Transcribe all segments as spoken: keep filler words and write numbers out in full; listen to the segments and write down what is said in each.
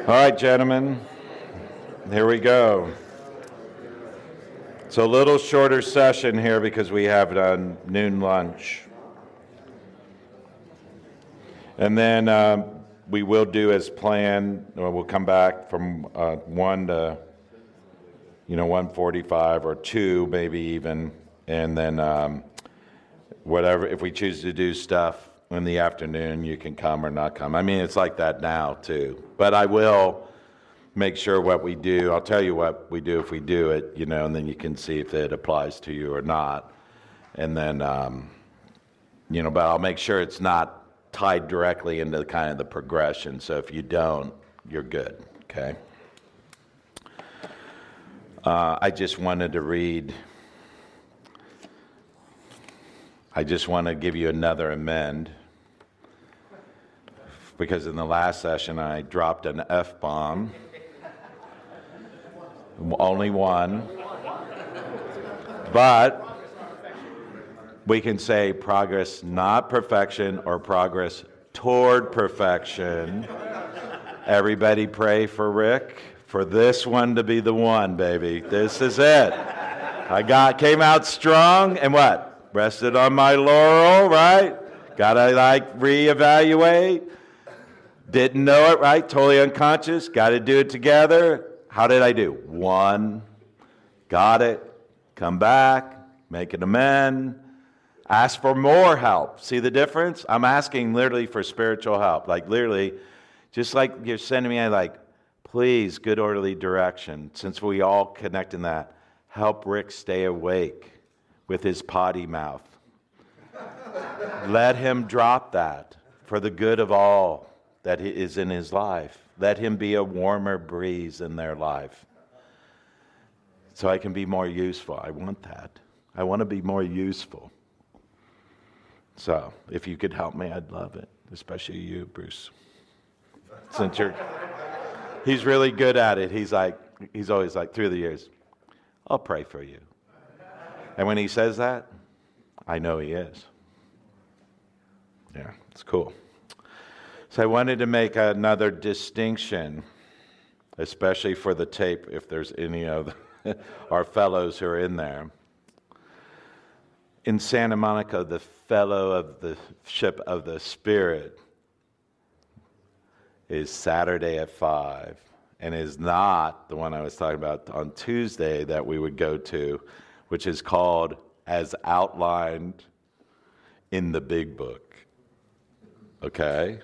All right, gentlemen, here we go. It's a little shorter session here because we have a noon lunch. And then uh, we will do as planned, or we'll come back from uh, one to, you know, one forty-five or two maybe even, and then um, whatever, if we choose to do stuff in the afternoon, you can come or not come. I mean, it's like that now too. But I will make sure what we do, I'll tell you what we do if we do it, you know, and then you can see if it applies to you or not. And then, um, you know, but I'll make sure it's not tied directly into kind of the progression. So if you don't, you're good, okay? Uh, I just wanted to read, I just want to give you another amend, because in the last session I dropped an F-bomb. Only one. But we can say progress, not perfection, or progress toward perfection. Everybody pray for Rick, for this one to be the one, baby. This is it. I got came out strong and what? Rested on my laurel, right? Gotta like reevaluate. Didn't know it, right? Totally unconscious. Got to do it together. How did I do? One. Got it. Come back. Make an amend. Ask for more help. See the difference? I'm asking literally for spiritual help. Like literally, just like you're sending me, I like, please, good orderly direction. Since we all connect in that, help Rick stay awake with his potty mouth. Let him drop that for the good of all that is in his life. Let him be a warmer breeze in their life. So I can be more useful. I want that. I want to be more useful. So if you could help me, I'd love it. Especially you, Bruce. Since you're, he's really good at it. He's like, he's always like, through the years, I'll pray for you. And when he says that, I know he is. Yeah, it's cool. So I wanted to make another distinction, especially for the tape, if there's any of our fellows who are in there. In Santa Monica, the fellow of the ship of the Spirit is Saturday at five, and is not the one I was talking about on Tuesday that we would go to, which is called As Outlined in the Big Book. Okay?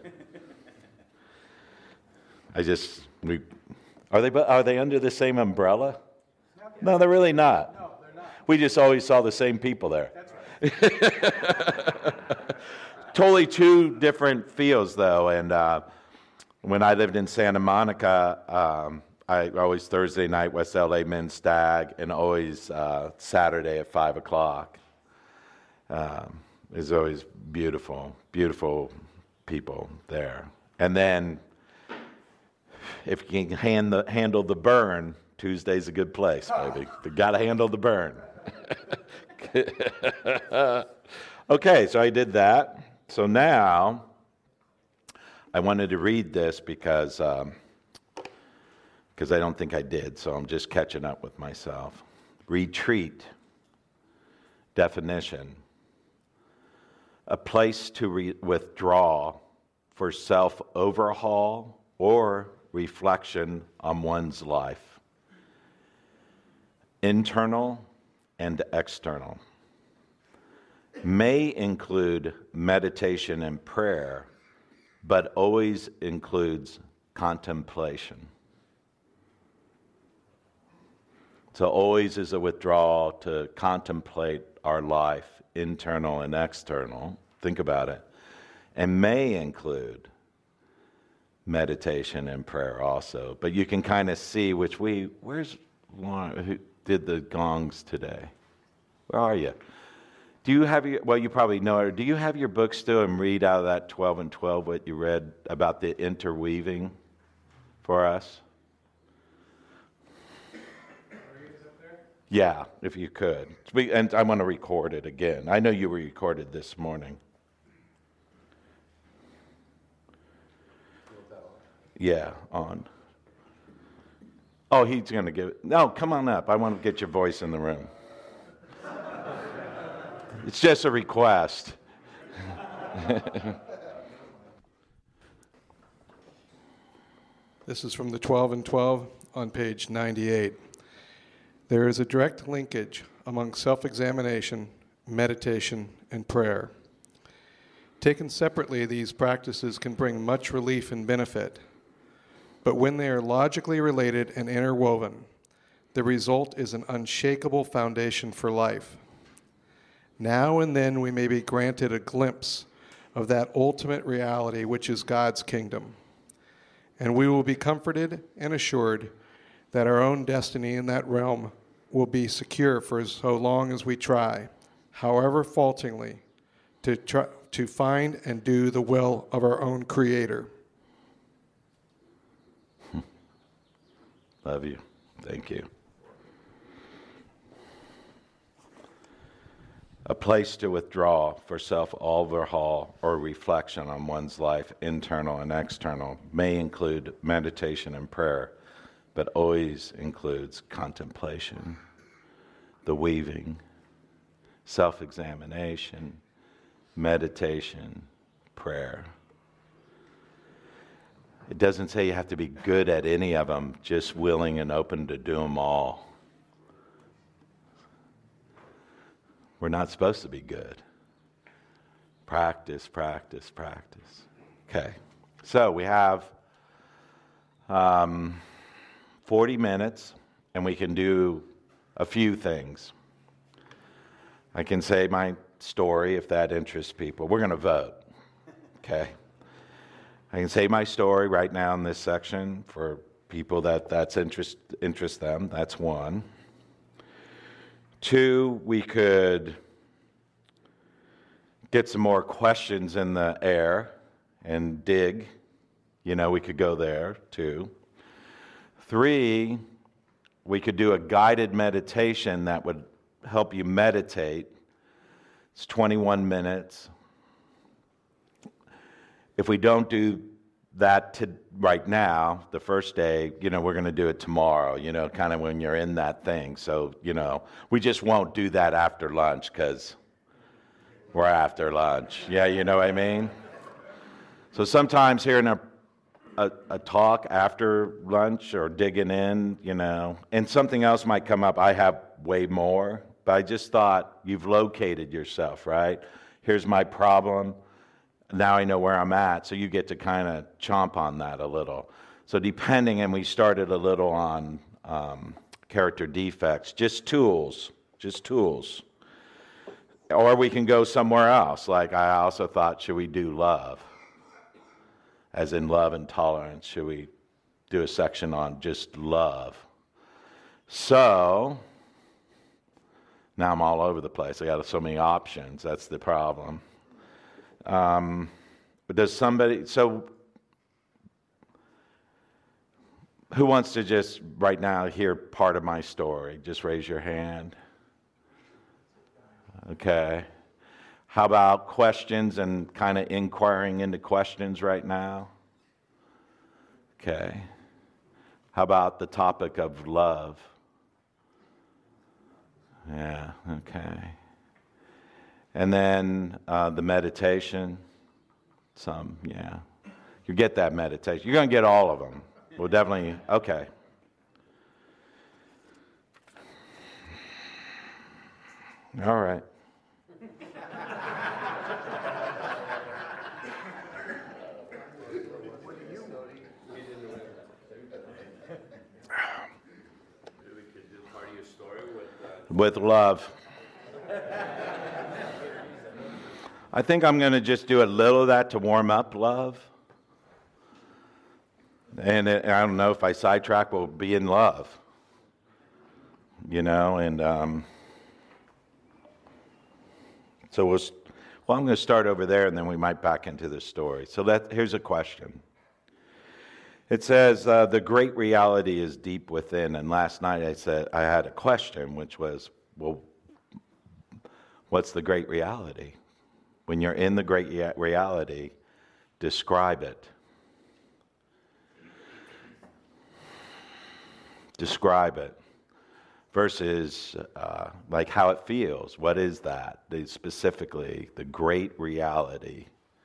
I just, we, are they are they under the same umbrella? No, they're really not. No, they're not. We just always saw the same people there. That's right. Totally two different fields, though. And uh, when I lived in Santa Monica, um, I always Thursday night West L A Men's Stag, and always uh, Saturday at five o'clock. Um, it's always beautiful, beautiful people there. And then, if you can hand the, handle the burn, Tuesday's a good place, baby. You got to handle the burn. Okay, so I did that. So now, I wanted to read this because um, because I don't think I did, so I'm just catching up with myself. Retreat. Definition. A place to re- withdraw for self-overhaul or reflection on one's life, internal and external. May include meditation and prayer, but always includes contemplation. So always is a withdrawal to contemplate our life, internal and external. Think about it. And may include meditation and prayer also. But you can kind of see which we, where's Lauren, who did the gongs today? Where are you? Do you have your, well, you probably know her. Do you have your book still and read out of that twelve and twelve what you read about the interweaving for us? Yeah, if you could. We, and I want to record it again. I know you recorded this morning. Yeah, on. Oh, he's going to give it. No, come on up. I want to get your voice in the room. It's just a request. This is from the twelve and twelve on page ninety-eight. There is a direct linkage among self-examination, meditation, and prayer. Taken separately, these practices can bring much relief and benefit. But when they are logically related and interwoven, the result is an unshakable foundation for life. Now and then we may be granted a glimpse of that ultimate reality which is God's kingdom. And we will be comforted and assured that our own destiny in that realm will be secure for so long as we try, however faultingly, to try, to find and do the will of our own Creator. Love you. Thank you. A place to withdraw for self-overhaul or reflection on one's life, internal and external, may include meditation and prayer, but always includes contemplation, the weaving, self-examination, meditation, prayer. It doesn't say you have to be good at any of them, just willing and open to do them all. We're not supposed to be good. Practice, practice, practice. Okay, so we have um, forty minutes, and we can do a few things. I can say my story if that interests people. We're going to vote, okay? I can say my story right now in this section for people that that's interest interest them. That's one. Two, we could get some more questions in the air and dig. You know, we could go there too. Three, we could do a guided meditation that would help you meditate. It's twenty-one minutes. If we don't do that to right now, the first day, you know, we're going to do it tomorrow, you know, kind of when you're in that thing. So, you know, we just won't do that after lunch because we're after lunch. Yeah, you know what I mean? So sometimes hearing a, a, a talk after lunch or digging in, you know, and something else might come up. I have way more, but I just thought you've located yourself, right? Here's my problem. Now I know where I'm at, so you get to kind of chomp on that a little. So depending, and we started a little on um, character defects, just tools, just tools. Or we can go somewhere else. Like I also thought, should we do love? As in love and tolerance. Should we do a section on just love? So, now I'm all over the place. I got so many options. That's the problem. Um, but does somebody, so who wants to just right now hear part of my story? Just raise your hand. Okay. How about questions and kind of inquiring into questions right now? Okay. How about the topic of love? Yeah, okay. And then uh, the meditation, some, yeah. You get that meditation. You're going to get all of them. We'll definitely, okay. All right. With love. I think I'm going to just do a little of that to warm up love. And it, I don't know if I sidetrack, we'll be in love. You know, and um, so we'll, well, I'm going to start over there and then we might back into the story. So that here's a question. It says, uh, the great reality is deep within. And last night I said, I had a question, which was, well, what's the great reality? When you're in the great reality, describe it. describe it, versus uh, like how it feels. What is that? The, specifically, the great reality.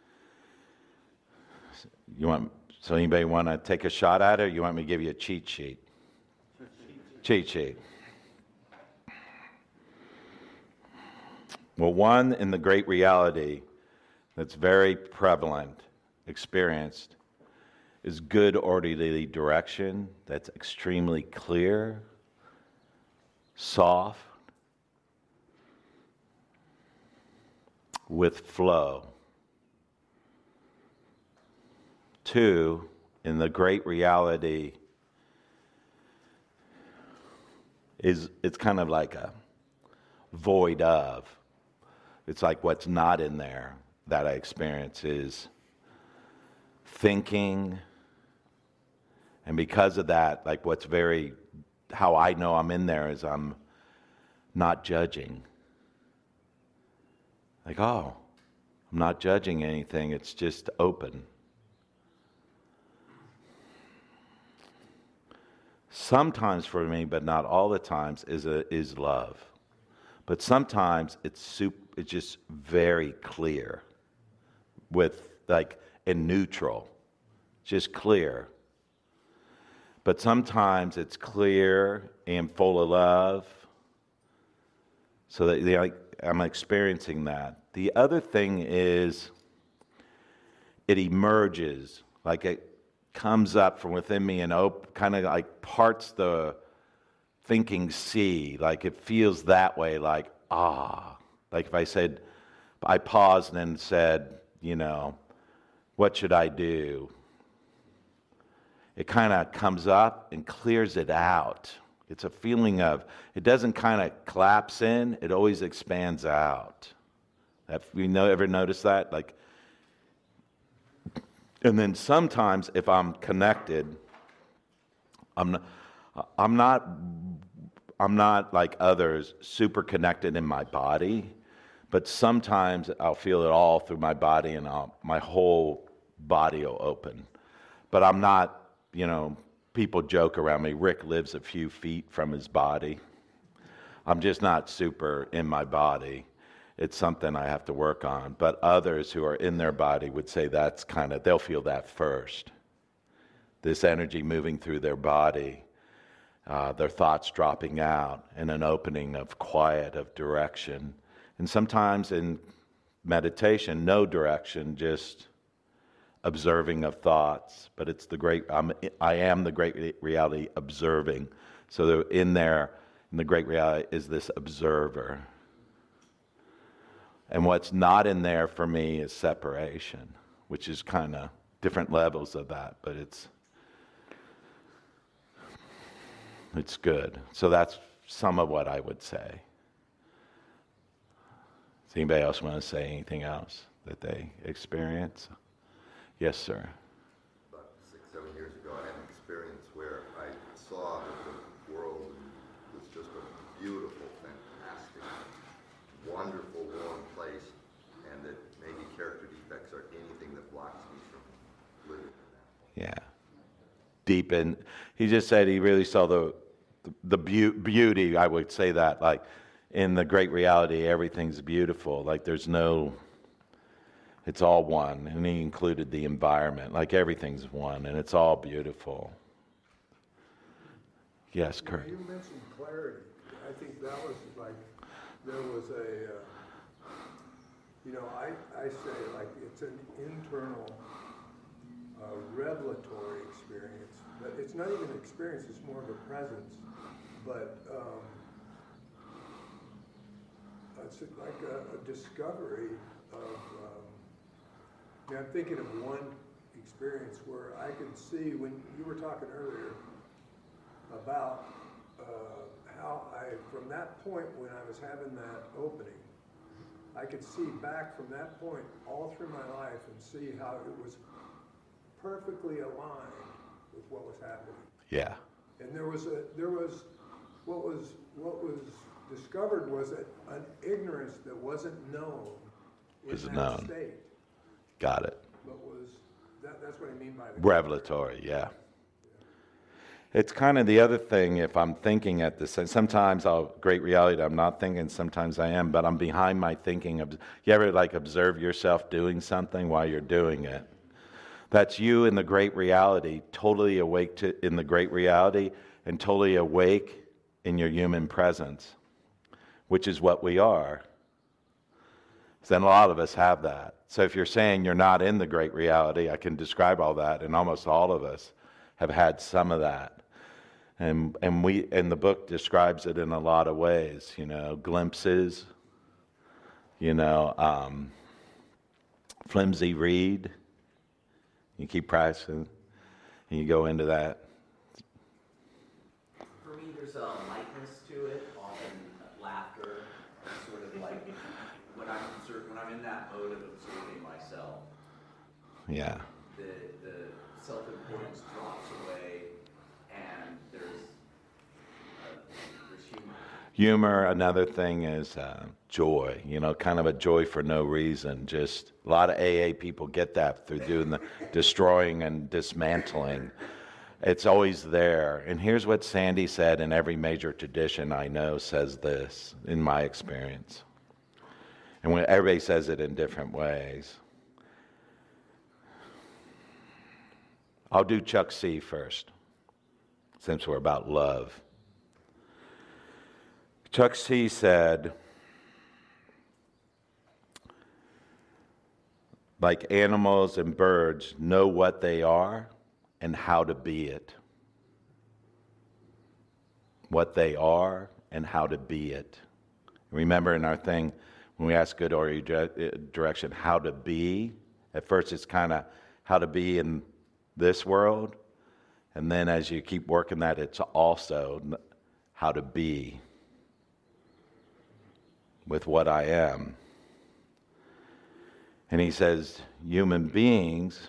You want? So anybody want to take a shot at it, or you want me to give you a cheat sheet? Cheat sheet. Well, one in the great reality that's very prevalent, experienced, is good orderly direction that's extremely clear, soft, with flow. Two, in the great reality, is it's kind of like a void of. It's like what's not in there that I experience is thinking. And because of that, like what's very, how I know I'm in there is I'm not judging. Like, oh, I'm not judging anything, it's just open. Sometimes for me, but not all the times, is a, is love. But sometimes it's super, it's just very clear, with like in neutral, just clear. But sometimes it's clear and full of love. So that they, like, I'm experiencing that. The other thing is, it emerges, like it comes up from within me and op- kind of like parts the thinking sea, like it feels that way, like, ah. Like if I said, I paused and said, you know, what should I do? It kind of comes up and clears it out. It's a feeling of, it doesn't kind of collapse in, it always expands out. Have you know, ever noticed that? Like, and then sometimes if I'm connected, I'm not, I'm not, I'm not like others super connected in my body, but sometimes I'll feel it all through my body and I'll, my whole body will open. But I'm not, you know, people joke around me, Rick lives a few feet from his body. I'm just not super in my body. It's something I have to work on. But others who are in their body would say that's kind of, they'll feel that first. This energy moving through their body, uh, their thoughts dropping out, and an opening of quiet, of direction. And sometimes in meditation, no direction, just observing of thoughts. But it's the great, I'm, I am the great reality observing. So in there, in the great reality, is this observer. And what's not in there for me is separation, which is kind of different levels of that, but it's it's good. So that's some of what I would say. Does anybody else want to say anything else that they experience? Yes, sir. About six, seven years ago, I had an experience where I saw that the world was just a beautiful, fantastic, wonderful, warm place, and that maybe character defects are anything that blocks me from living in that. Yeah. Deep in, he just said he really saw the the be- beauty, I would say that, like in the great reality, everything's beautiful. Like there's no, it's all one. And he included the environment, like everything's one, and it's all beautiful. Yes, Kurt. You mentioned clarity. I think that was like, there was a, uh, you know, I, I say like it's an internal uh, revelatory experience, but it's not even an experience, it's more of a presence. But um, it's like a, a discovery of, um, I mean, I'm thinking of one experience where I could see, when you were talking earlier about uh, how I, from that point when I was having that opening, I could see back from that point all through my life and see how it was perfectly aligned with what was happening. Yeah. And there was a, there was, what was, what was discovered was a, an ignorance that wasn't known in Was that known. state. Got it. But was, that, that's what I mean by the Revelatory, yeah. It's kind of the other thing if I'm thinking at this. Sometimes I'll, great reality, I'm not thinking, sometimes I am, but I'm behind my thinking. Of, you ever like observe yourself doing something while you're doing it? That's you in the great reality, totally awake to, in the great reality, and totally awake in your human presence, which is what we are. Then a lot of us have that. So if you're saying you're not in the great reality, I can describe all that, and almost all of us have had some of that. And and we and the book describes it in a lot of ways, you know, glimpses, you know, um, flimsy reed. You keep practicing, and you go into that. For me, there's a lightness to it, often laughter, sort of like when I'm observed, when I'm in that mode of observing myself. Yeah. The the self-importance drops away, and there's uh, there's humor. Humor, another thing is uh, joy, you know, kind of a joy for no reason. Just a lot of A A people get that through doing the destroying and dismantling. It's always there. And here's what Sandy said, and every major tradition I know says this, in my experience. And when everybody says it in different ways. I'll do Chuck C first, since we're about love. Chuck C said, like animals and birds know what they are and how to be it. What they are and how to be it. Remember in our thing, when we ask good or direction, how to be, at first it's kind of how to be in this world, and then as you keep working that, it's also how to be with what I am. And he says, human beings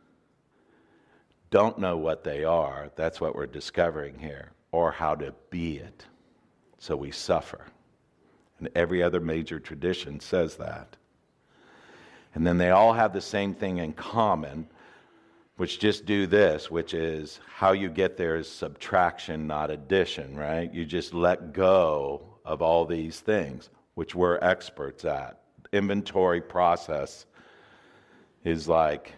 don't know what they are. That's what we're discovering here, or how to be it. So we suffer. And every other major tradition says that. And then they all have the same thing in common, which just do this, which is how you get there is subtraction, not addition, right? You just let go of all these things, which we're experts at. Inventory process is like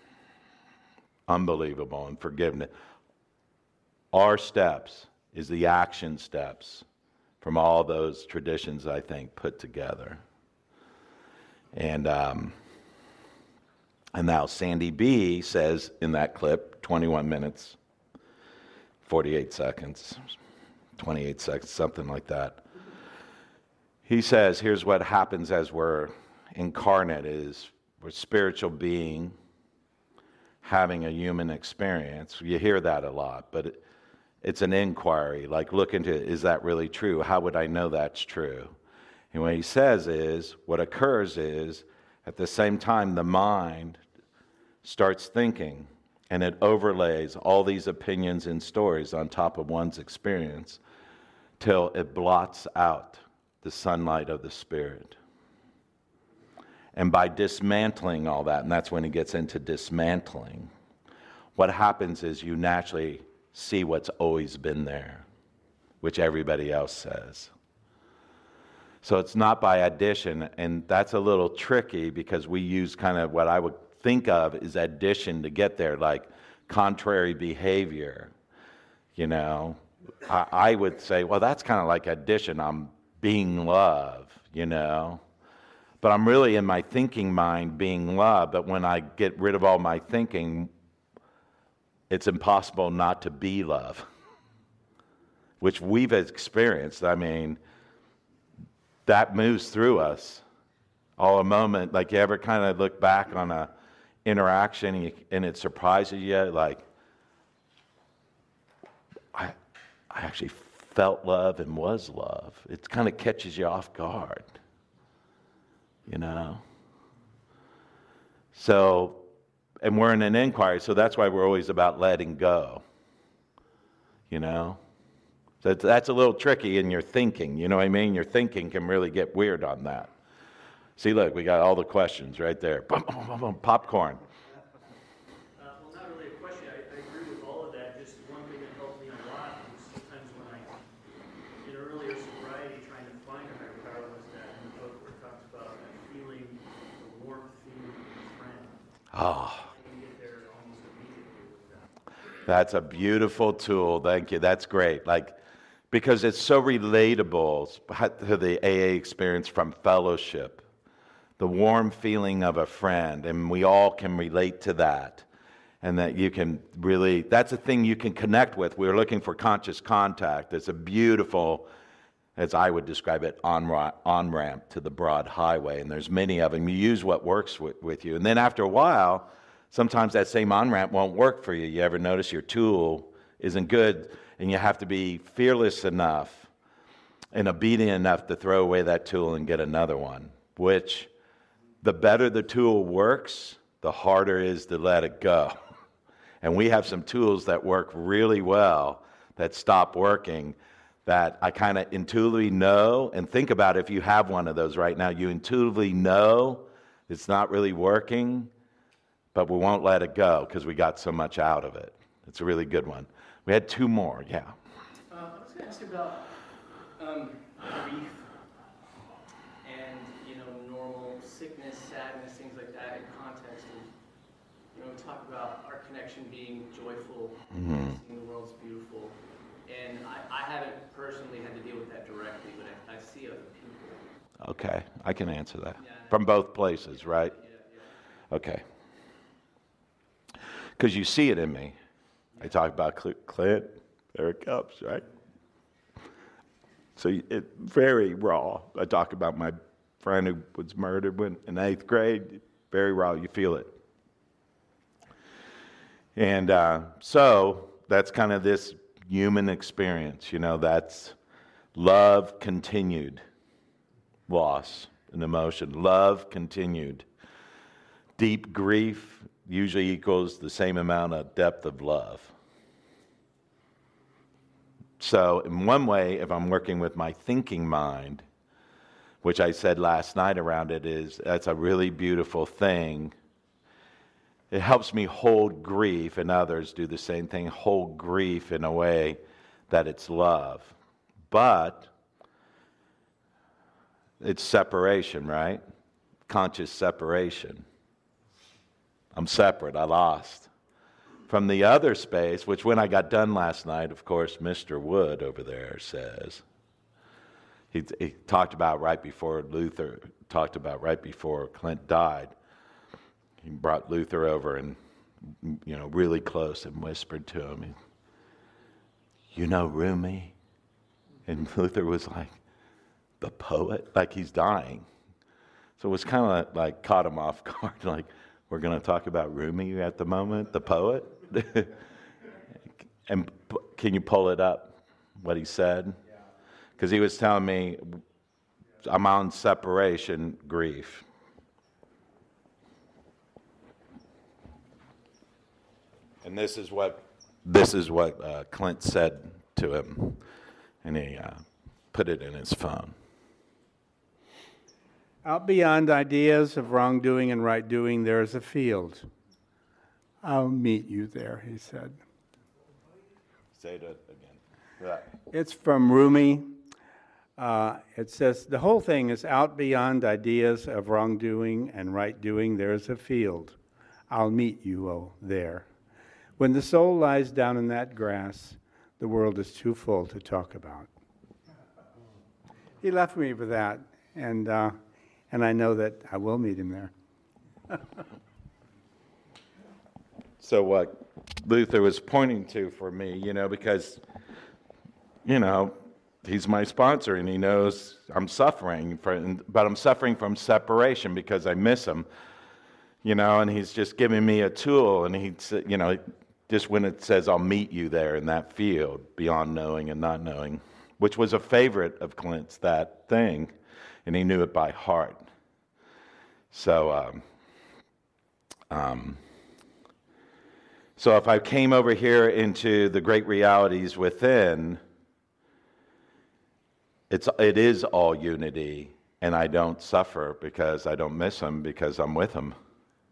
unbelievable, and forgiveness. Our steps is the action steps from all those traditions, I think, put together. And um, and now Sandy B says in that clip, twenty-one minutes, forty-eight seconds, twenty-eight seconds, something like that. He says, here's what happens as we're incarnate is we're spiritual being having a human experience. You hear that a lot, but it, it's an inquiry, like look into, is that really true? How would I know that's true? And what he says is, what occurs is, at the same time, the mind starts thinking, and it overlays all these opinions and stories on top of one's experience till it blots out the sunlight of the Spirit. And by dismantling all that, and that's when he gets into dismantling, what happens is you naturally see what's always been there, which everybody else says. So it's not by addition, and that's a little tricky because we use kind of what I would think of as addition to get there, like contrary behavior. You know, I, I would say, well, that's kind of like addition. I'm being love, you know. But I'm really in my thinking mind being love, but when I get rid of all my thinking, it's impossible not to be love, which we've experienced. I mean, that moves through us all a moment. Like you ever kind of look back on a interaction and, you, and it surprises you, like, I, I actually felt love and was love. It kind of catches you off guard, you know? So, and we're in an inquiry, so that's why we're always about letting go, you know? So that's a little tricky in your thinking, you know what I mean? Your thinking can really get weird on that. See, look, we got all the questions right there. Boom, boom, boom, boom, popcorn. Uh, well, not really a question. I, I agree with all of that. Just one thing that helped me Oh, that's a beautiful tool. Thank you. That's great. Like, because it's so relatable to the A A experience from fellowship, the warm feeling of a friend, and we all can relate to that. And that you can really, that's a thing you can connect with. We're looking for conscious contact. It's a beautiful, as I would describe it, on, on-ramp to the broad highway. And there's many of them. You use what works with, with you. And then after a while, sometimes that same on-ramp won't work for you. You ever notice your tool isn't good, and you have to be fearless enough and obedient enough to throw away that tool and get another one, which the better the tool works, the harder it is to let it go. And we have some tools that work really well that stop working that I kind of intuitively know, and think about if you have one of those right now, you intuitively know it's not really working, but we won't let it go because we got so much out of it. It's a really good one. We had two more, yeah. Uh, I was going to ask you about um, grief and, you know, normal sickness, sadness, things like that in context of, you know, talk about our connection being joyful, Mm-hmm. seeing the world's beautiful. And I, I haven't personally had to deal with that directly, but I, I see other people. Okay, I can answer that. Yeah. From both places, right? Yeah, yeah. Okay. Because you see it in me. I talk about Cl- Clint, there it comes, right? So it's very raw. I talk about my friend who was murdered when in eighth grade. Very raw, you feel it. And uh, so that's kind of this human experience, you know, that's love continued, loss and emotion. Love continued. Deep grief usually equals the same amount of depth of love. So in one way, if I'm working with my thinking mind, which I said last night around it, is that's a really beautiful thing. It helps me hold grief, and others do the same thing, hold grief in a way that it's love. But it's separation, right? Conscious separation. I'm separate, I lost. From the other space, which when I got done last night, of course, Mister Wood over there says, he, he talked about right before Luther, talked about right before Clint died. He brought Luther over and, you know, really close and whispered to him, you know Rumi? And Luther was like, the poet? Like he's dying. So it was kind of like caught him off guard, like, we're going to talk about Rumi at the moment, the poet? And can you pull it up, what he said? Because he was telling me, I'm on separation grief. And this is what this is what uh, Clint said to him, and he uh, put it in his phone. Out beyond ideas of wrongdoing and right doing, there is a field. I'll meet you there, he said. Say that again. Right. It's from Rumi. Uh, it says, the whole thing is out beyond ideas of wrongdoing and right doing, there is a field. I'll meet you oh, there. When the soul lies down in that grass, the world is too full to talk about. He left me with that, and uh, and I know that I will meet him there. So what Luther was pointing to for me, you know, because, you know, he's my sponsor and he knows I'm suffering, for, but I'm suffering from separation because I miss him, you know, and he's just giving me a tool, and he, you know, just when it says I'll meet you there in that field, beyond knowing and not knowing, which was a favorite of Clint's, that thing, and he knew it by heart. So, um, um, so if I came over here into the great realities within, it's it is all unity, and I don't suffer because I don't miss him, because I'm with him.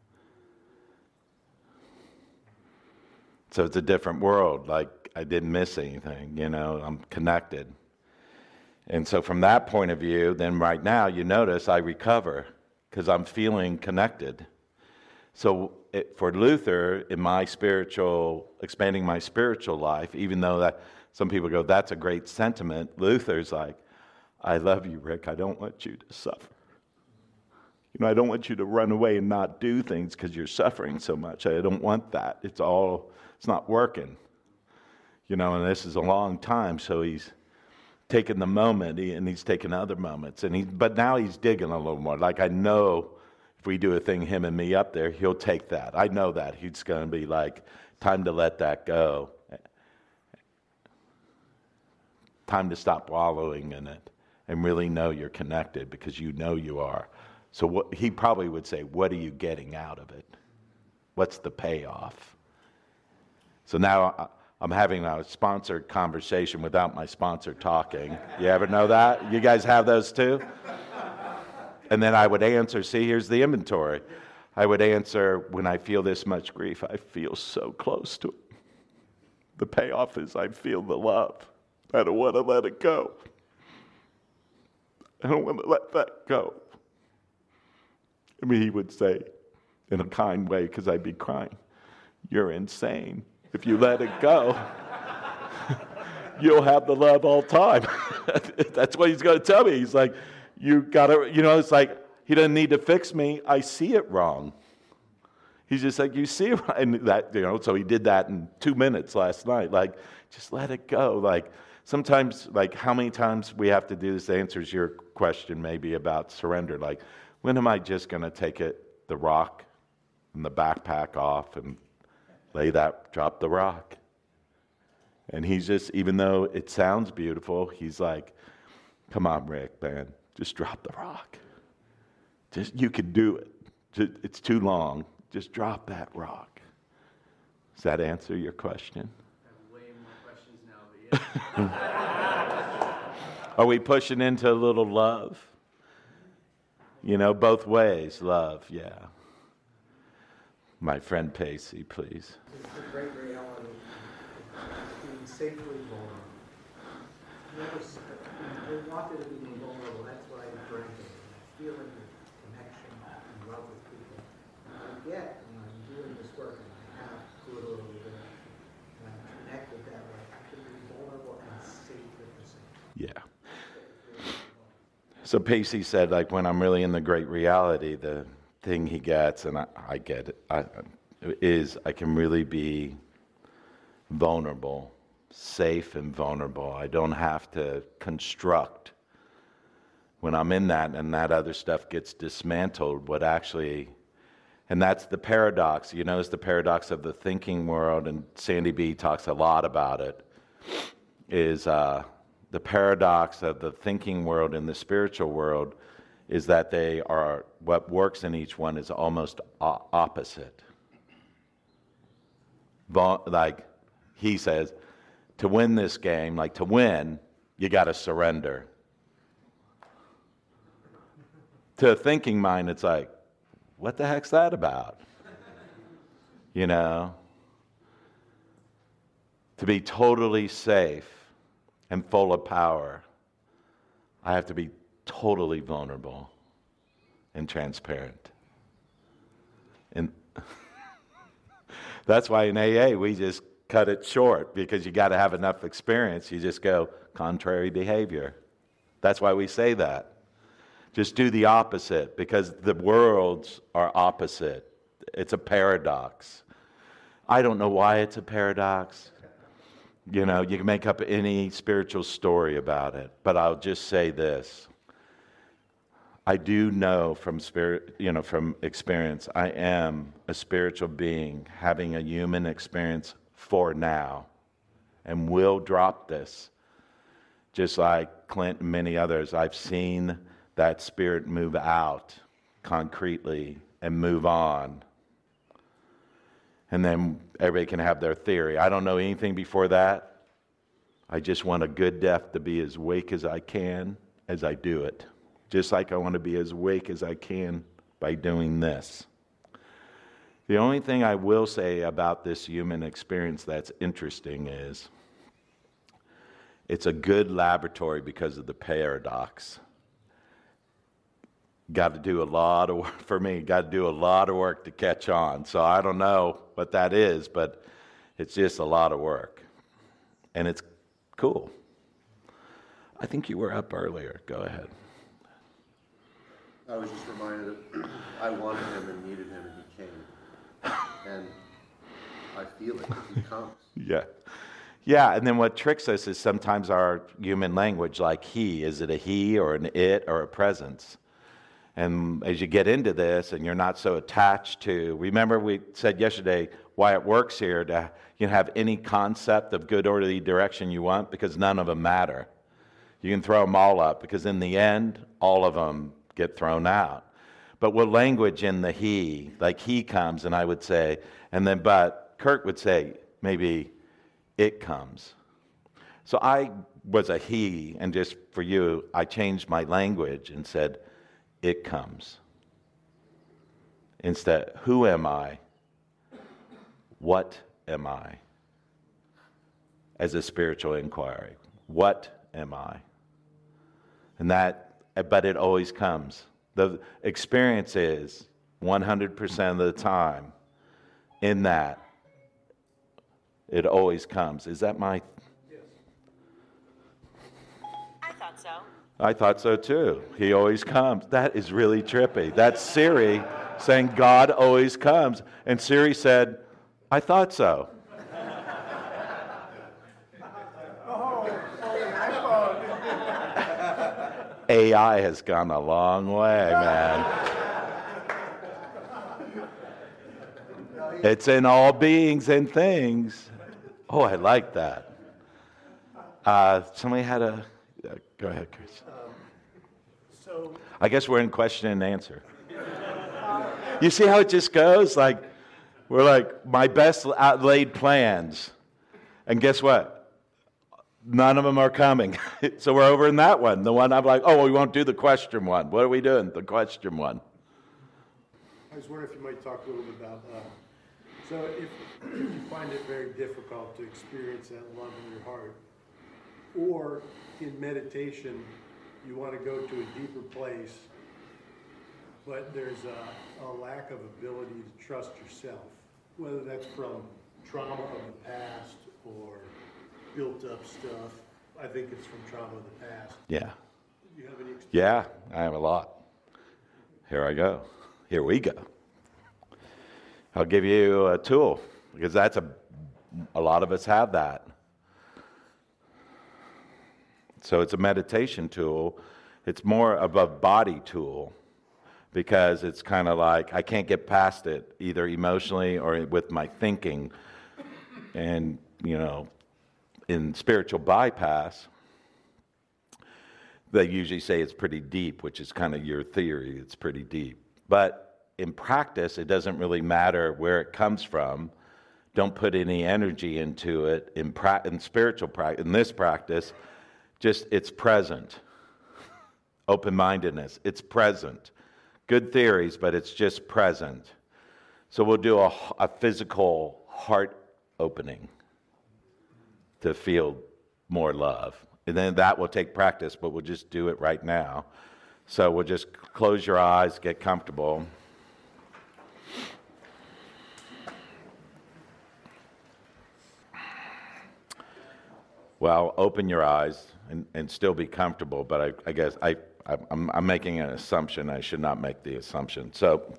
So it's a different world, like I didn't miss anything, you know, I'm connected. And so from that point of view, then right now you notice I recover because I'm feeling connected. So it, for Luther, in my spiritual, expanding my spiritual life, even though that some people go, that's a great sentiment, Luther's like, I love you, Rick. I don't want you to suffer. You know, I don't want you to run away and not do things because you're suffering so much. I don't want that. It's all, it's not working. You know, and this is a long time, so he's taken the moment, and he's taken other moments. And he, but now he's digging a little more. Like, I know if we do a thing, him and me up there, he'll take that. I know that. He's going to be like, time to let that go. Time to stop wallowing in it and really know you're connected, because you know you are. So what, he probably would say, what are you getting out of it? What's the payoff? So now I'm having a sponsored conversation without my sponsor talking. You ever know that? You guys have those too? And then I would answer, see, here's the inventory. I would answer, when I feel this much grief, I feel so close to it. The payoff is I feel the love. I don't want to let it go. I don't want to let that go. I mean, he would say, in a kind way, because I'd be crying, you're insane. If you let it go, you'll have the love all time. That's what he's going to tell me. He's like, you got to, you know, it's like, he doesn't need to fix me. I see it wrong. He's just like, you see it wrong. And that, you know, so he did that in two minutes last night. Like, just let it go. Like, sometimes, like, how many times we have to do this answers your question maybe about surrender. Like, when am I just going to take it, the rock and the backpack off and lay that, drop the rock? And he's just, even though it sounds beautiful, he's like, come on, Rick, man, just drop the rock. Just, you can do it. Just, it's too long. Just drop that rock. Does that answer your question? I have way more questions now, but yeah. Are we pushing into a little love? You know, both ways, love, yeah. My friend Pacey, please. It's the great reality of being safely vulnerable. You never, we wanted to be vulnerable, that's why I drank it. Feeling the connection and love with people. And I get, when I'm doing this work, and I have good over there, and I'm connected that way, I can be vulnerable and safe at the same time. Yeah. So Pacey said, like, when I'm really in the great reality, the thing he gets, and I, I get it, I, is I can really be vulnerable, safe and vulnerable. I don't have to construct. When I'm in that and that other stuff gets dismantled, what actually, and that's the paradox. You know, it's the paradox of the thinking world, and Sandy B talks a lot about it, is uh, the paradox of the thinking world and the spiritual world is that they are, what works in each one is almost o- opposite. Vul- like he says, to win this game, like to win, you got to surrender. To a thinking mind, it's like, what the heck's that about? You know? To be totally safe and full of power, I have to be totally vulnerable and transparent. And that's why in A A we just cut it short, because you got to have enough experience. You just go contrary behavior. That's why we say that. Just do the opposite, because the worlds are opposite. It's a paradox. I don't know why it's a paradox. You know, you can make up any spiritual story about it, but I'll just say this. I do know from spirit, you know, from experience, I am a spiritual being having a human experience for now, and will drop this. Just like Clint and many others, I've seen that spirit move out concretely and move on. And then everybody can have their theory. I don't know anything before that. I just want a good death to be as awake as I can as I do it. Just like I want to be as awake as I can by doing this. The only thing I will say about this human experience that's interesting is it's a good laboratory because of the paradox. got to do a lot of work for me, got to do a lot of work to catch on. So I don't know what that is, but it's just a lot of work. And it's cool. I think you were up earlier. Go ahead. I was just reminded that I wanted him and needed him, and he came. And I feel it. He comes. Yeah. Yeah, and then what tricks us is sometimes our human language, like he. Is it a he or an it or a presence? And as you get into this and you're not so attached to, remember we said yesterday why it works here to you know, have any concept of good orderly direction you want, because none of them matter. You can throw them all up because in the end, all of them get thrown out. But with language in the he, like he comes, and I would say, and then but Kurt would say maybe it comes. So I was a he, and just for you, I changed my language and said, it comes. Instead, who am I? What am I? As a spiritual inquiry. What am I? And that, but it always comes. The experience is one hundred percent of the time in that, it always comes. Is that my... I thought so. I thought so too. He always comes. That is really trippy. That's Siri saying God always comes. And Siri said, I thought so. A I has gone a long way, man. It's in all beings and things. Oh, I like that. Uh, somebody had a... Uh, go ahead, Chris. Um, so, I guess we're in question and answer. You see how it just goes? Like, we're like, my best laid plans. And guess what? None of them are coming. So we're over in that one. The one I'm like, oh, well, we won't do the question one. What are we doing? The question one. I was wondering if you might talk a little bit about, uh, so if, if you find it very difficult to experience that love in your heart, or in meditation, you want to go to a deeper place, but there's a, a lack of ability to trust yourself, whether that's from trauma of the past or built up stuff. I think it's from trauma of the past. Yeah. Do you have any experience? Yeah, I have a lot. Here I go. Here we go. I'll give you a tool, because that's a, a lot of us have that. So it's a meditation tool. It's more of a body tool, because it's kind of like I can't get past it, either emotionally or with my thinking. And, you know, in spiritual bypass, they usually say it's pretty deep, which is kind of your theory. It's pretty deep. But in practice, it doesn't really matter where it comes from. Don't put any energy into it. In, pra- in spiritual practice, in this practice, just it's present. Open-mindedness, it's present. Good theories, but it's just present. So we'll do a, a physical heart opening to feel more love. And then that will take practice, but we'll just do it right now. So we'll just close your eyes, get comfortable. Well, open your eyes and, and still be comfortable, but I, I guess I, I, I'm, I'm making an assumption. I should not make the assumption. So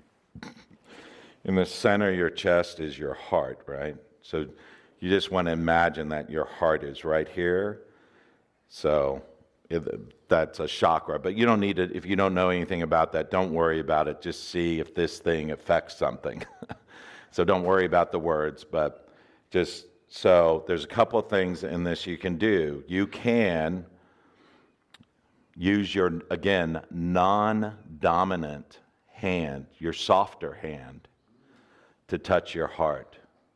in the center of your chest is your heart, right? So you just want to imagine that your heart is right here. So it, that's a chakra, but you don't need it. If you don't know anything about that, don't worry about it. Just see if this thing affects something. So don't worry about the words, but just... So there's a couple of things in this you can do. You can use your, again, non-dominant hand, your softer hand, to touch your heart.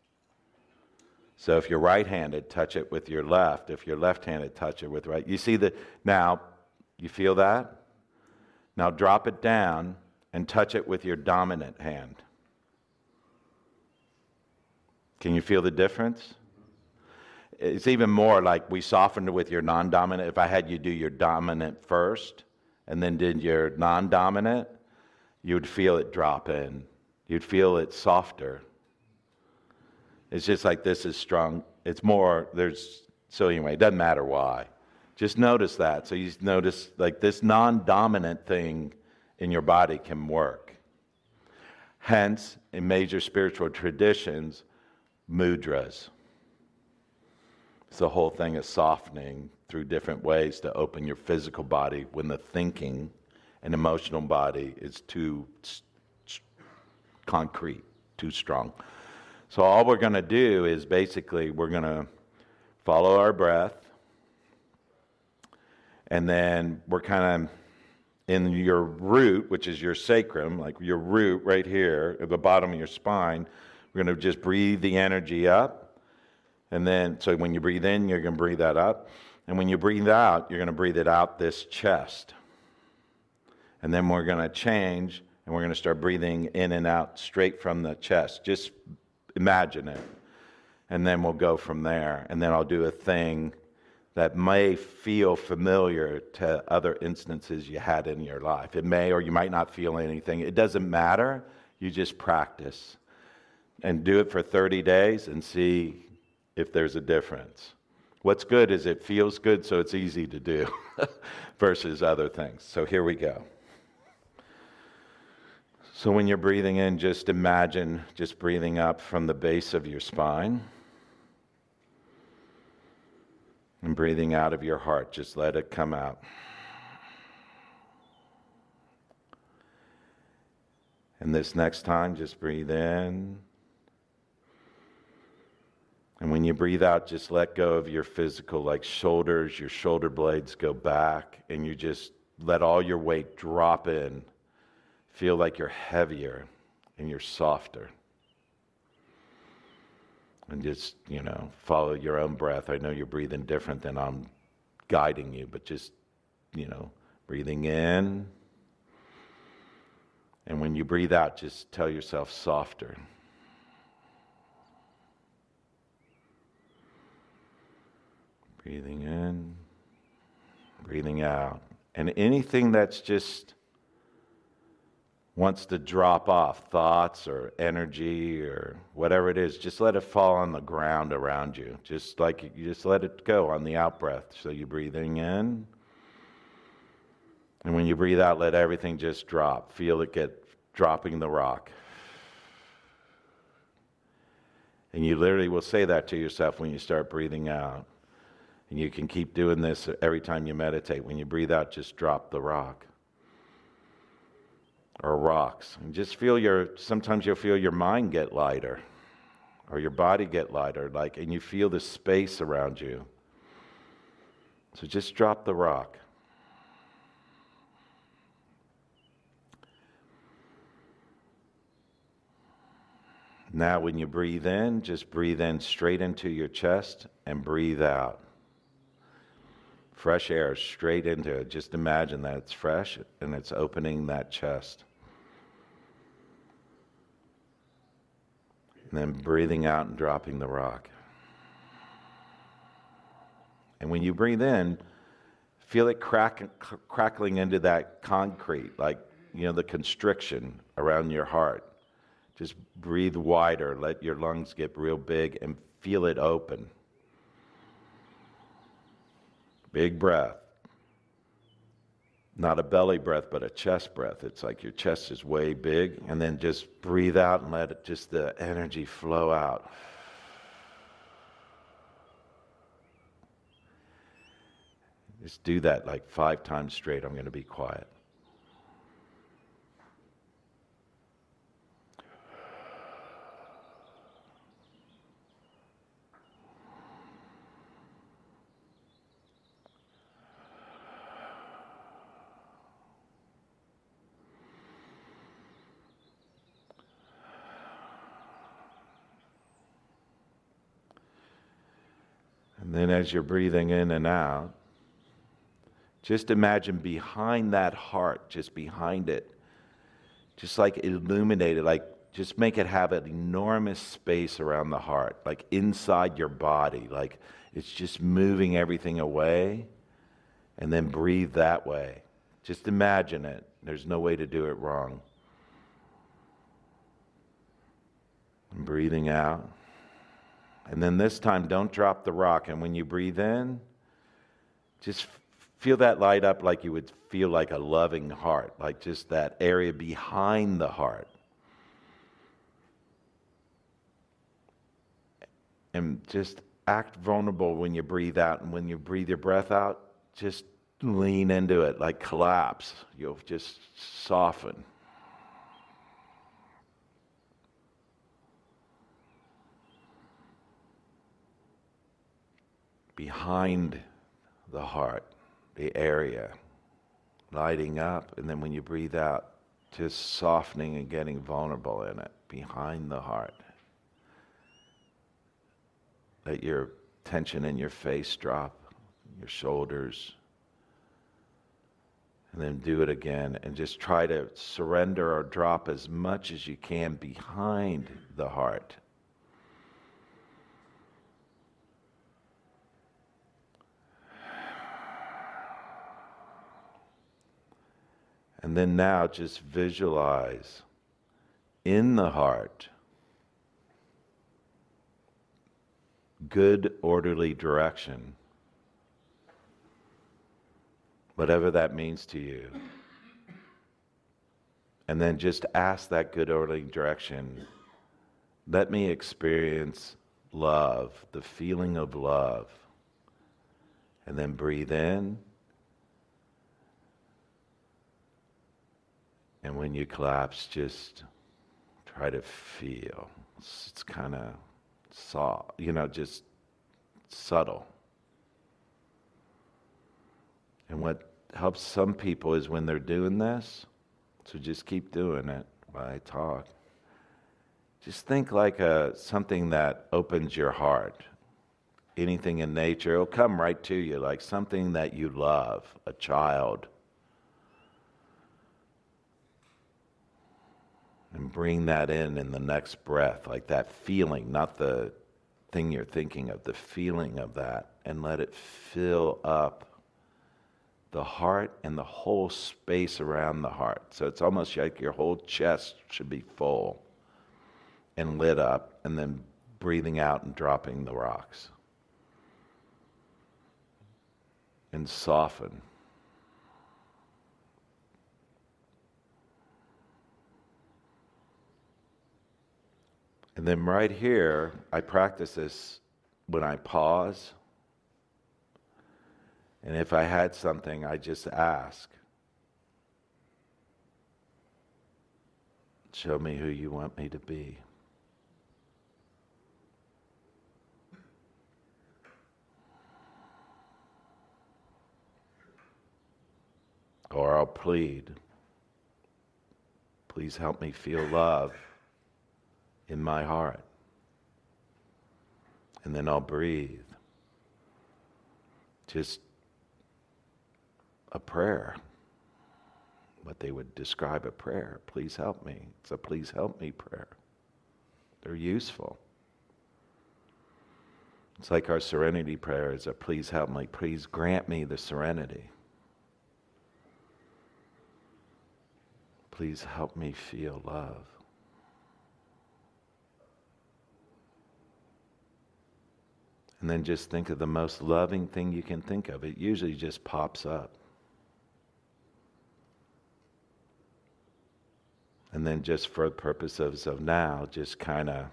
So if you're right-handed, touch it with your left. If you're left-handed, touch it with right. You see that now, you feel that? Now drop it down and touch it with your dominant hand. Can you feel the difference? It's even more like we softened it with your non-dominant. If I had you do your dominant first and then did your non-dominant, you would feel it drop in. You'd feel it softer. It's just like this is strong. It's more, there's, so anyway, it doesn't matter why. Just notice that. So you notice like this non-dominant thing in your body can work. Hence, in major spiritual traditions, mudras. It's the whole thing is softening through different ways to open your physical body when the thinking and emotional body is too s- s- concrete, too strong. So all we're going to do is basically we're going to follow our breath, and then we're kind of in your root, which is your sacrum, like your root right here at the bottom of your spine. We're going to just breathe the energy up. And then, so when you breathe in, you're going to breathe that up. And when you breathe out, you're going to breathe it out this chest. And then we're going to change, and we're going to start breathing in and out straight from the chest. Just imagine it. And then we'll go from there. And then I'll do a thing that may feel familiar to other instances you had in your life. It may, or you might not feel anything. It doesn't matter. You just practice. And do it for thirty days and see if there's a difference. What's good is it feels good, so it's easy to do versus other things. So here we go. So when you're breathing in, just imagine just breathing up from the base of your spine. And breathing out of your heart, just let it come out. And this next time, just breathe in. And when you breathe out, just let go of your physical, like shoulders, your shoulder blades go back, and you just let all your weight drop in. Feel like you're heavier and you're softer. And just, you know, follow your own breath. I know you're breathing different than I'm guiding you, but just, you know, breathing in. And when you breathe out, just tell yourself softer. Breathing in, breathing out. And anything that's just wants to drop off, thoughts or energy or whatever it is, just let it fall on the ground around you. Just like you just let it go on the out breath. So you're breathing in. And when you breathe out, let everything just drop. Feel it get dropping the rock. And you literally will say that to yourself when you start breathing out. And you can keep doing this every time you meditate. When you breathe out, just drop the rock. Or rocks. And just feel your, sometimes you'll feel your mind get lighter. Or your body get lighter. Like, and you feel the space around you. So just drop the rock. Now when you breathe in, just breathe in straight into your chest and breathe out. Fresh air straight into it. Just imagine that it's fresh and it's opening that chest. And then breathing out and dropping the rock. And when you breathe in, feel it crack, crackling into that concrete, like, you know, the constriction around your heart. Just breathe wider, let your lungs get real big and feel it open. Big breath. Not a belly breath, but a chest breath. It's like your chest is way big, and then just breathe out and let it, just the energy flow out. Just do that like five times straight. I'm going to be quiet. And then as you're breathing in and out, just imagine behind that heart, just behind it, just like illuminated, like just make it have an enormous space around the heart, like inside your body, like it's just moving everything away, and then breathe that way. Just imagine it. There's no way to do it wrong. And breathing out. And then this time, don't drop the rock. And when you breathe in, just feel that light up like you would feel like a loving heart, like just that area behind the heart. And just act vulnerable when you breathe out. And when you breathe your breath out, just lean into it, like collapse. You'll just soften. Behind the heart, the area, lighting up, and then when you breathe out, just softening and getting vulnerable in it, behind the heart. Let your tension in your face drop, your shoulders, and then do it again, and just try to surrender or drop as much as you can behind the heart. And then now just visualize in the heart good orderly direction, whatever that means to you. And then just ask that good orderly direction, let me experience love, the feeling of love. And then breathe in. And when you collapse, just try to feel. It's, it's kind of soft, you know, just subtle. And what helps some people is when they're doing this, so just keep doing it while I talk. Just think like a, something that opens your heart. Anything in nature, it'll come right to you, like something that you love, a child. And bring that in in the next breath, like that feeling, not the thing you're thinking of, the feeling of that, and let it fill up the heart and the whole space around the heart. So it's almost like your whole chest should be full and lit up, and then breathing out and dropping the rocks. And soften. And then right here, I practice this when I pause. And if I had something, I just ask, show me who you want me to be. Or I'll plead, please help me feel love in my heart. And then I'll breathe. Just a prayer. What they would describe a prayer. Please help me. It's a please help me prayer. They're useful. It's like our serenity prayer is a please help me. Please grant me the serenity. Please help me feel love. And then just think of the most loving thing you can think of. It usually just pops up. And then just for the purposes of now, just kind of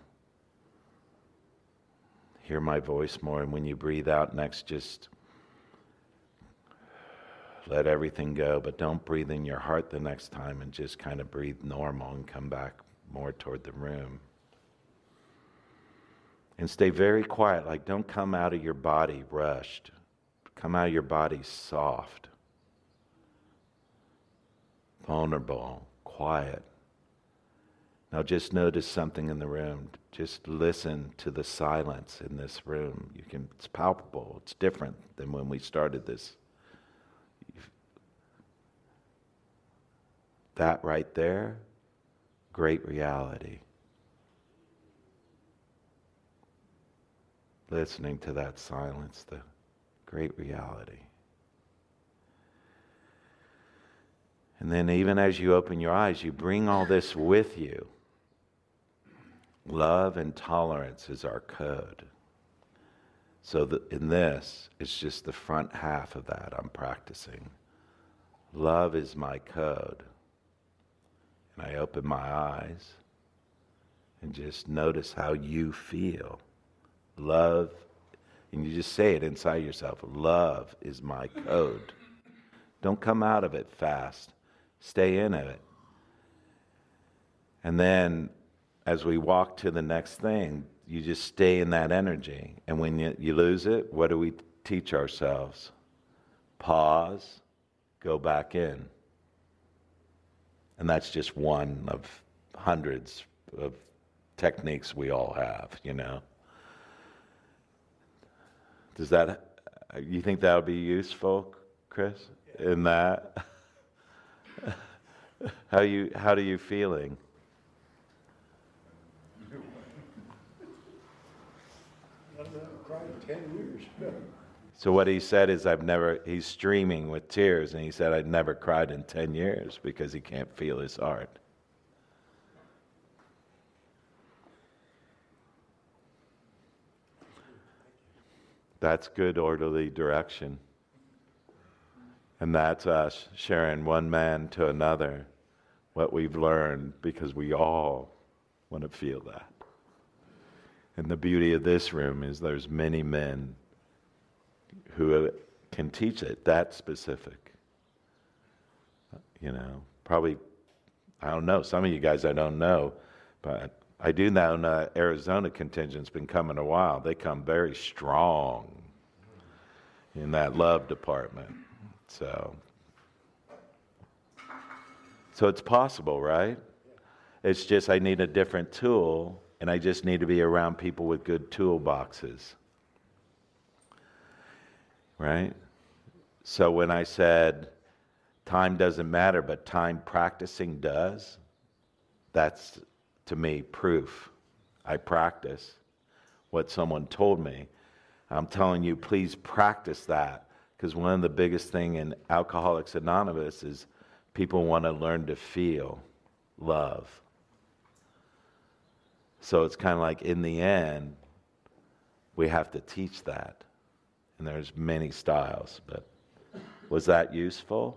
hear my voice more. And when you breathe out next, just let everything go. But don't breathe in your heart the next time, and just kind of breathe normal and come back more toward the room. And stay very quiet, like don't come out of your body rushed. Come out of your body soft, vulnerable, quiet. Now just notice something in the room. Just listen to the silence in this room. You can, it's palpable. It's different than when we started this. That right there, great reality. Listening to that silence, the great reality. And then even as you open your eyes, you bring all this with you. Love and tolerance is our code. So that in this, it's just the front half of that I'm practicing. Love is my code. And I open my eyes and just notice how you feel. Love, and you just say it inside yourself, love is my code. Don't come out of it fast. Stay in it. And then as we walk to the next thing, you just stay in that energy. And when you, you lose it, what do we teach ourselves? Pause, go back in. And that's just one of hundreds of techniques we all have, you know. Does that, you think that would be useful, Chris, in that? How you, how are you feeling? I've never cried in ten years. So what he said is, I've never, he's streaming with tears, and he said, I'd never cried in ten years because he can't feel his heart. That's good orderly direction. And that's us sharing one man to another what we've learned, because we all want to feel that. And the beauty of this room is there's many men who can teach it that specific. You know, probably, I don't know, some of you guys I don't know, but I do know the Arizona contingent's been coming a while. They come very strong in that love department. So, so it's possible, right? It's just I need a different tool, and I just need to be around people with good toolboxes. Right? So when I said time doesn't matter, but time practicing does, that's, to me, proof. I practice what someone told me. I'm telling you, please practice that, because one of the biggest things in Alcoholics Anonymous is people want to learn to feel love. So it's kind of like, in the end, we have to teach that. And there's many styles, but was that useful?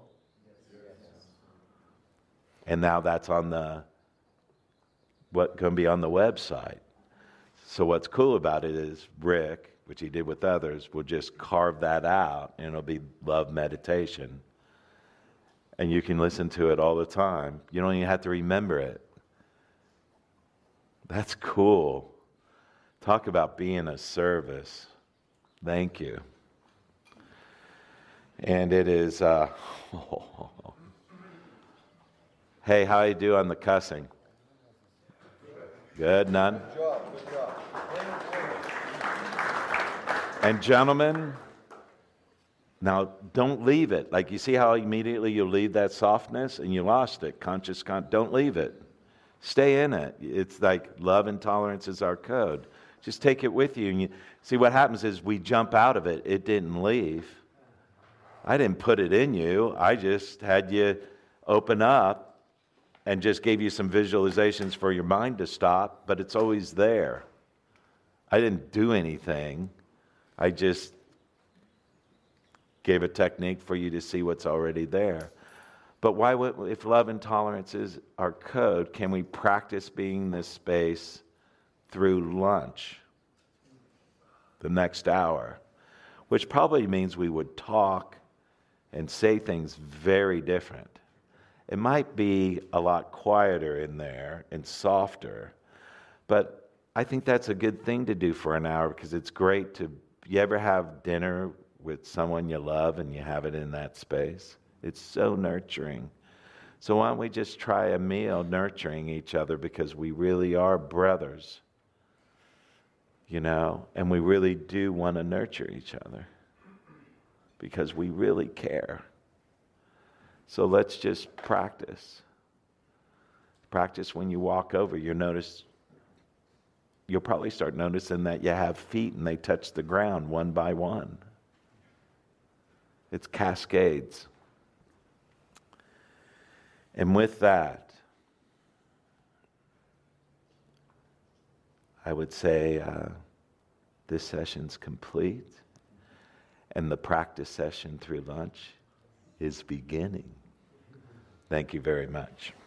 And now that's on the, what going to be on the website. So what's cool about it is Rick, which he did with others, will just carve that out, and it'll be love meditation. And you can listen to it all the time. You don't even have to remember it. That's cool. Talk about being a service. Thank you. And it is, uh, hey, how you do on the cussing? Good, none? Good job, good job. And gentlemen, now don't leave it. Like, you see how immediately you leave that softness and you lost it. Conscious, con- don't leave it. Stay in it. It's like love and tolerance is our code. Just take it with you. And you see, what happens is we jump out of it. It didn't leave. I didn't put it in you. I just had you open up and just gave you some visualizations for your mind to stop, but it's always there. I didn't do anything. I just gave a technique for you to see what's already there. But why would, if love and tolerance is our code, can we practice being this space through lunch, the next hour? Which probably means we would talk and say things very different. It might be a lot quieter in there and softer, but I think that's a good thing to do for an hour, because it's great to, you ever have dinner with someone you love and you have it in that space? It's so nurturing. So why don't we just try a meal nurturing each other, because we really are brothers, you know, and we really do want to nurture each other because we really care. So let's just practice. Practice when you walk over. You'll notice, you'll probably start noticing that you have feet and they touch the ground one by one. It's cascades. And with that, I would say uh, this session's complete, and the practice session through lunch is beginning. Thank you very much.